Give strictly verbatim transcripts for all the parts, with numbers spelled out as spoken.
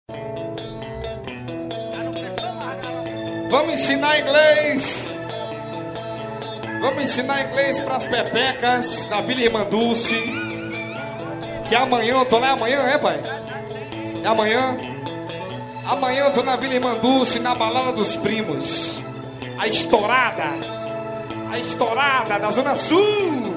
Vamos ensinar inglês. Vamos ensinar inglês pras pepecas da Vila Irmã Dulce. Que amanhã, eu tô lá amanhã, é pai? É amanhã? Amanhã eu tô na Vila Irmã Dulce, na balada dos primos. A estourada. A estourada da Zona Sul.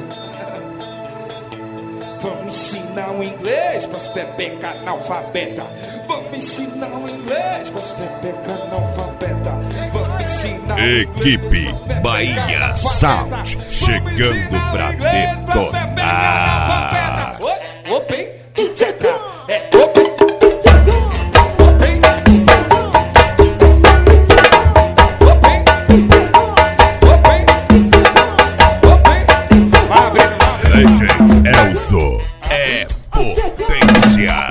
Vamos ensinar o inglês pras pepecas analfabetas. Vamos ensinar o inglês pras pepecas analfabetas. Vamos ensinar Equipe Bahia Sound chegando pra detonar. Open, tcheca. É open. Elzo é potência.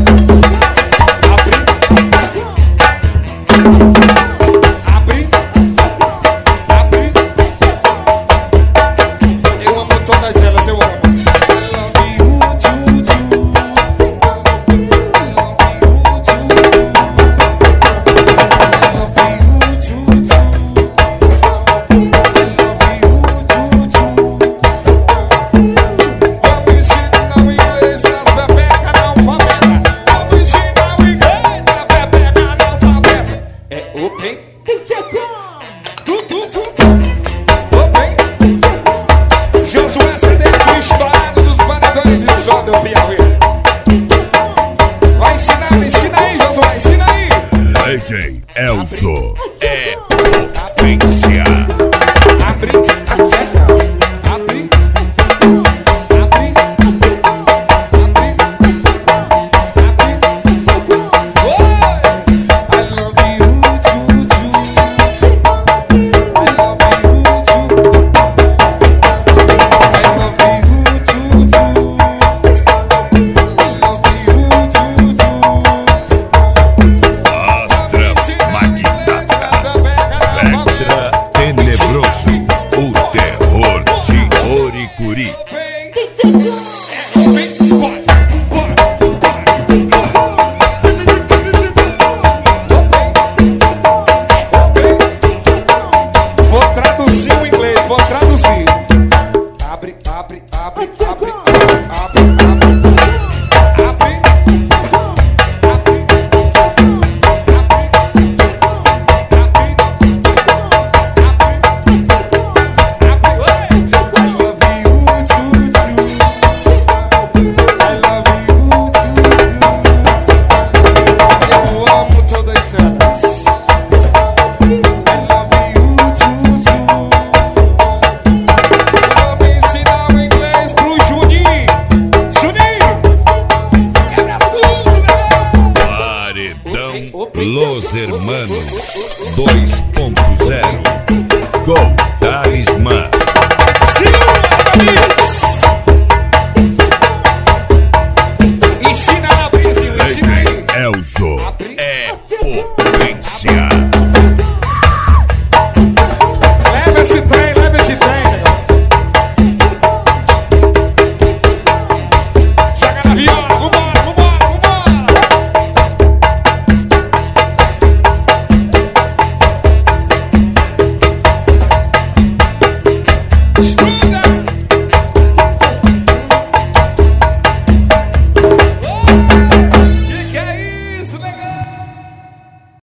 Abre, abre. Eu amo todas elas, eu amo. Vai ensinar, ensina aí, Josué, ensina aí. D J Elzo é potência. Abre, tcheca. Abre, abre, abre, abre. Oi! I love you too, too. I love you too. I love you too, too. Vou traduzir o inglês, vou traduzir. Abre, abre, abre, abre, abre, abre, Los Hermanos dois ponto zero com Talismã. Ensina na Brasil, ensina aí. Elzo